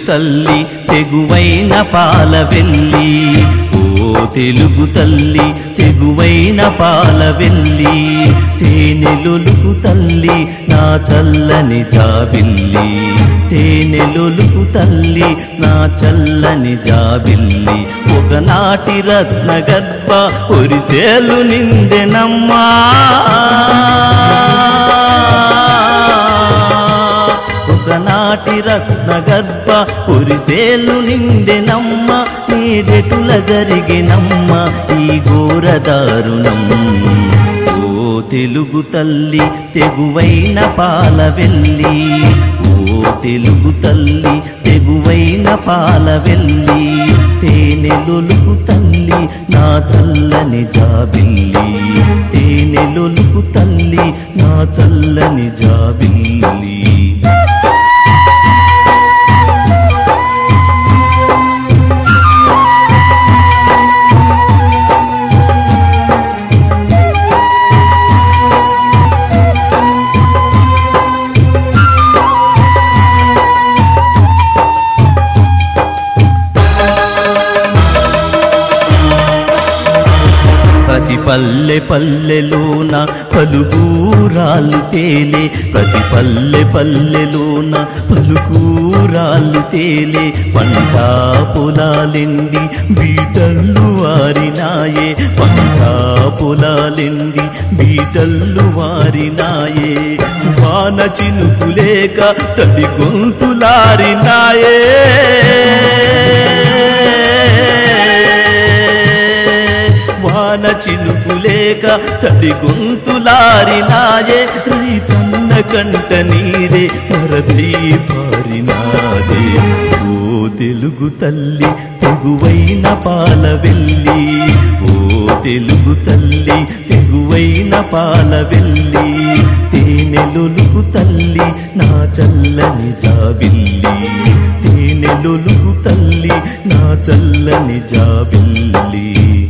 తల్లి తెగువైన పాలవెల్లి, ఓ తెలుగు తల్లి తెగువైన పాలవెల్లి, తేనెలొలుకు తల్లి నా చల్లని జాబిల్లి, తేనెలొలుకు తల్లి నా చల్లని జాబిల్లి. ఒకనాటి రత్న గర్భ ఒరిసేలు నిందెనమ్మా, ఒకనాటి రత్న గర్భ ఒరిసేలు నిందెనమ్మ, నేడెటుల జరిగినమ్మ ఈ ఘోర దారుణం. ఓ తెలుగు తల్లి తెగువైన పాలవెల్లి, ఓ తెలుగు తల్లి తెగువైన పాలవెల్లి, తేనెలొలుకు తల్లి నా చల్లని జాబిల్లి, తేనెలొలుకు తల్లి నా చల్లని జాబిల్లి. ప్రతి పల్లె పల్లెలోన పలుకూరాలు తేలే, ప్రతి పల్లె పల్లెలోన పలుకూరాలు తేలే, పంట పొలాలెండి బీటల్లు వారినాయే, పంట పొలాలెండి బీటల్లు వారినాయే, వాన చినుకులేక తడి గొంతులారినాయే, వాన చినుకులేక తడి గొంతులారినాయే, రైతన్న కంట నీరే వరదై పారినాదే. ఓ తెలుగు తల్లి తెగువైన పాలవెల్లి, ఓ తెలుగు తల్లి తెగువైన పాలవెల్లి, తేనెలొలుకు తల్లి నా చల్లని జాబిల్లి, తేనెలొలుకు తల్లి నా చల్లని జాబిల్లి.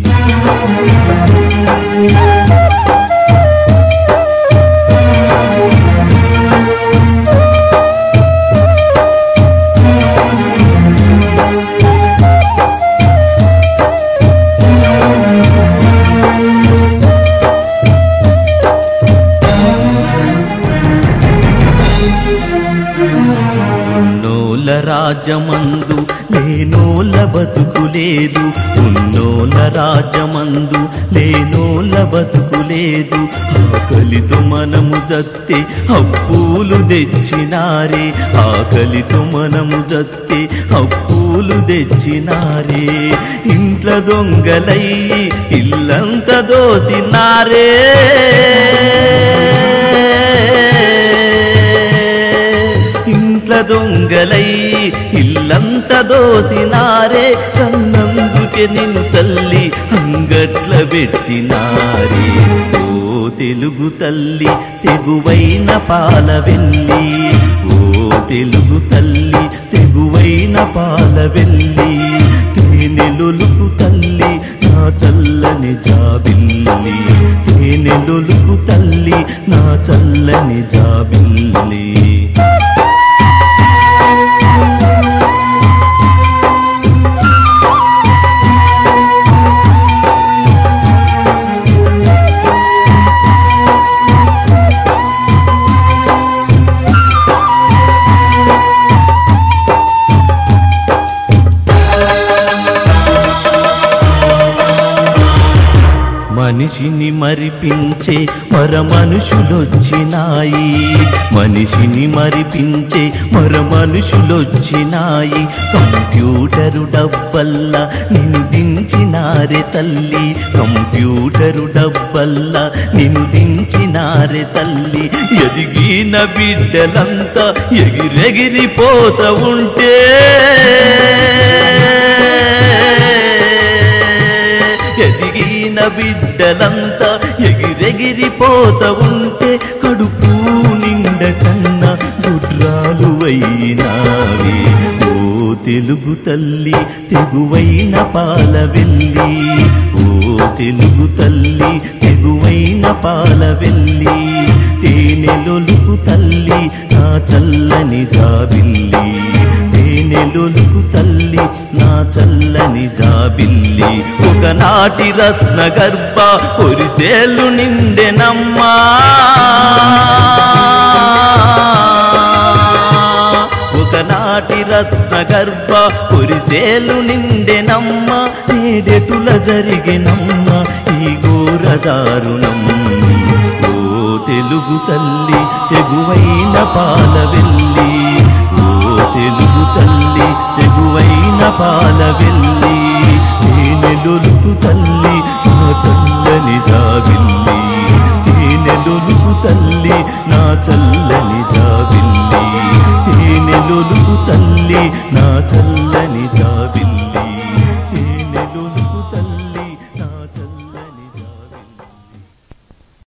ఉన్నోల రాజమందు లేనోల బతుకులేదు, ఉన్నోల రాజమందు లేనోల బతుకులేదు, ఆకలితో మనము జత్తే అప్పులు తెచ్చినారే, ఆకలితో మనము జత్తే అప్పులు తెచ్చినారే, ఇంట్ల దొంగలయ్యి ఇల్లంత దోసినారే, ఇంట్ల దొంగలయ్యి ఇల్లంత దోసినారే, కన్నందుకే నిన్ను తల్లి అంగట్ల పెట్టినారే. ఓ తెలుగు తల్లి తెగువైన పాలవెల్లి, ఓ తెలుగు తల్లి తెగువైన పాలవెల్లి, తేనెలొలుకు తల్లి నా చల్లని జాబిల్లి, తేనెలొలుకు తల్లి నా చల్లని జాబిల్లి. మనిషిని మరిపించే మర మనుషులొచ్చినాయి, మనిషిని మరిపించే మర మనుషులొచ్చినాయి, కంప్యూటరు డబ్బల్లా నిన్ను దించినారే తల్లి, కంప్యూటరు డబ్బల్లా నిన్ను దించినారే తల్లి, ఎదిగిన బిడ్డలంతా ఎగిరెగిరిపోత ఉంటే, ఎదిగిన బిడ్డలంతా ఎగిరెగిరిపోత ఉంటే, కడుపు నిండ కన్నా గుడ్రాలు అయినావే. ఓ తెలుగు తల్లి తెగువైన పాలవెల్లి, ఓ తెలుగు తల్లి తెగువైన పాలవెల్లి, తేనెలొలుకు తల్లి నా చల్లని జాబిల్లి, తేనెలొలుకు తల్లి నా చల్లని జాబిల్లి ఒకనాటి రత్న గర్భ ఒరిసేలు నిండెనమ్మా ఒకనాటి రత్న గర్భ ఒరిసేలు నిండెనమ్మ నేడెటుల జరిగినమ్మ ఈ ఘోర దారుణం ఓ తెలుగు తల్లి తెగువైన పాలవెల్లి ఓ తెలుగు తల్లి తెగువైన పాలవెల్లి తేనెలొలుకు తల్లి నా చల్లని జాబిల్లి తేనెలొలుకు తల్లి నా చల్లని జాబిల్లి తేనెలొలుకు తల్లి నా చల్లని